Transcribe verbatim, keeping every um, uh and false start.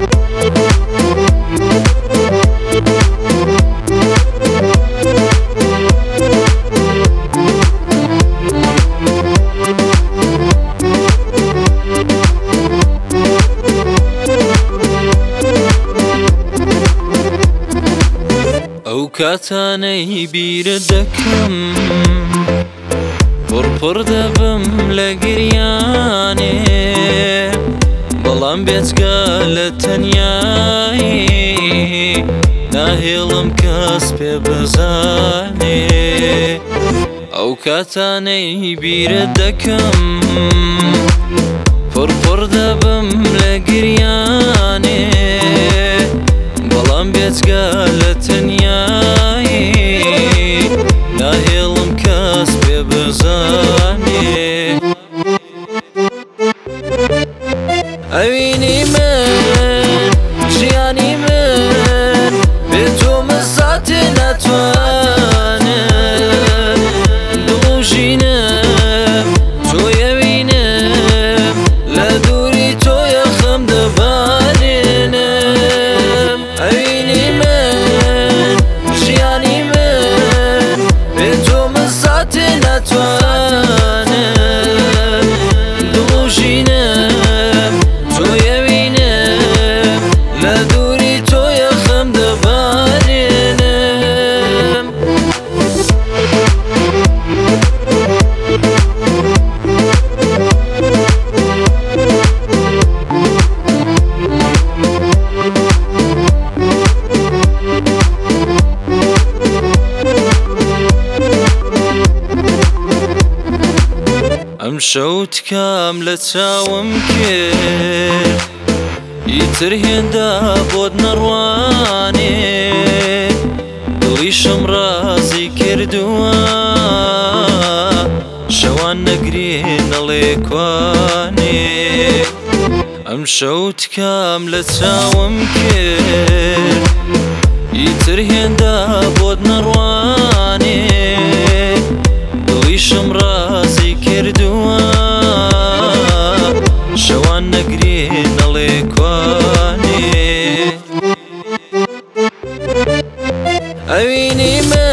ئەو کاتانەی بیرە دەکەم پڕپڕ دەبم لە گریانێ بەڵام بێجگە لە تەنیایی ناهێڵم کەس پێ بزانێ ئەو کاتانەی بیرە دەکەم پڕپڕ دەبم لە گریانێ بەڵام بێجگە لە تەنیایی ناهێڵم کەس پێ بزانێ ئەوینی من ژیانی من بێ تۆ مزاتێ ناتوانم دڵ و ژینم تۆیەوینم لە دووری تۆیە خەم دەبارێنم ئەوینی من ژیانی من بێ تۆ مزاتێ ناتوانم دڵ و ژینم تۆیەوینم لە دووری تۆیە خەم دەبارێنم ئەم شەو تکام لە چاوم کرد ئیتر هێندا بۆت نەڕوانێ دڵیشم ڕازی کردووە شەوان نەگرێ نەڵێ کوانێ ئەم شەو تکام لە چاوم کرد ئیتر هێندا بۆت نەڕوانێ دڵیشم ڕازی کردووە شەوان نەگرێ نەڵێ کوانێ ئەوینی من